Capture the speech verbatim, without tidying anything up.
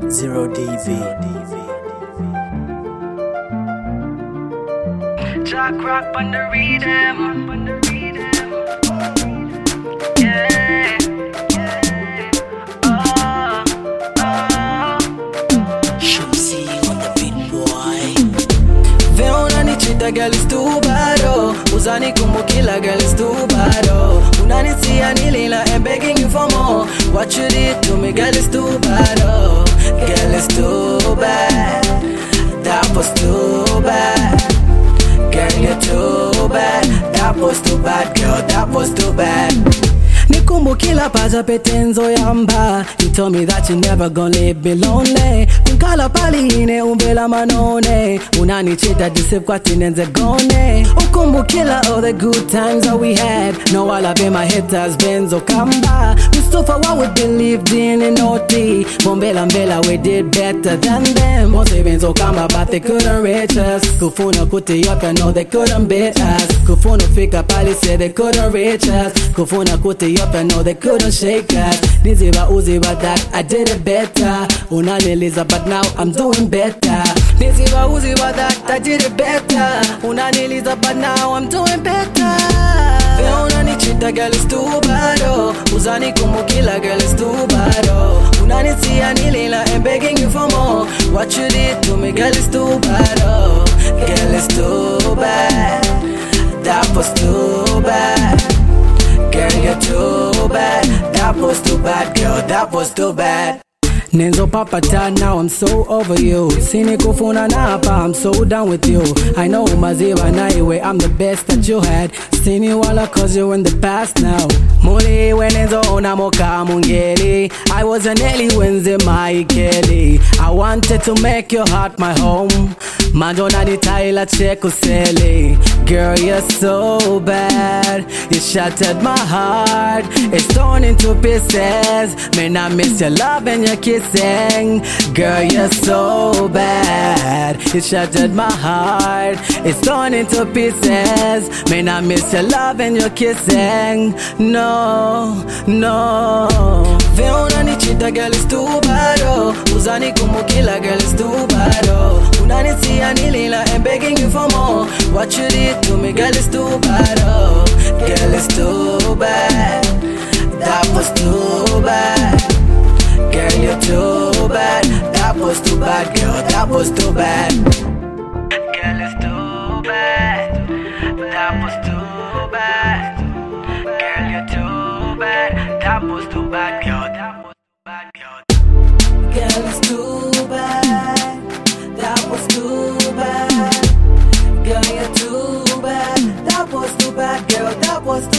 Zero D B. Jack rock on the rhythm. Yeah, yeah. Oh, oh. Shumsi on the beat, boy. Vem unanichita girl is too bad, oh. Uzani kumukila girl is too bad, oh. Unanitia nilila and begging you for more. What you did to me girl is too bad, oh. Girl is too bad. That was too bad. Girl you're too bad. That was too bad, girl, that was too bad. Nikumbukila paja petenzo yamba. You told me that you never gonna leave me lonely. Kunkala pali ine umbela manone. Unanichita disip kwa tinenze gone. Ukumbukila all the good times that we had. No all of my haters benzo kamba. We stood for what we believed in and O T. Bombela mbela we did better than them. Most benzo kamba but they couldn't reach us. Kufuna kuti yoka no they couldn't beat us. Kufuna fika pali said they couldn't reach us. Kufuna kuti up and know they couldn't shake us. Niziba uziba that I did it better. Unaniliza but now I'm doing better. Niziba uziba that I did it better. Unaniliza but now I'm doing better. Ve unanichita girl is too bad, oh. Uzani kumukila girl is too bad, oh. Unanitia nilila and begging you for more. What you did to me girl is too bad, oh. Girl is too bad. That was too bad. Girl, you're too bad. That was too bad, girl, that was too bad. Nenzo papata, now I'm so over you. Sini kufuna napa, I'm so done with you. I know maziwa na iwe, I'm the best that you had. Sini wala cause you're in the past now. Muli wenenzo unamoka mungeli. I was an Eli wenze maikeli. I wanted to make your heart my home. Manjona ni taila cheko seli. Girl, you're so bad. You shattered my heart. It's torn into pieces. Man, I miss your love and your kissing. Girl, you're so bad. You shattered my heart. It's torn into pieces. Man, I miss your love and your kissing. No, no. Ve unanichita girl is too bad, oh. Uzani kumukila girl is too bad, oh. Unanitia nilila and begging you for more. What you did to me girl is too bad, oh. Girl is too bad. That was too bad. Girl you're too bad. That was too bad, girl, that was too bad. Girl is too bad. That was too bad. Girl, you're too bad. That was too bad, girl. That was too bad, girl. Girl is too bad. That was too bad. Girl, you're too bad. That was too bad, girl. That was too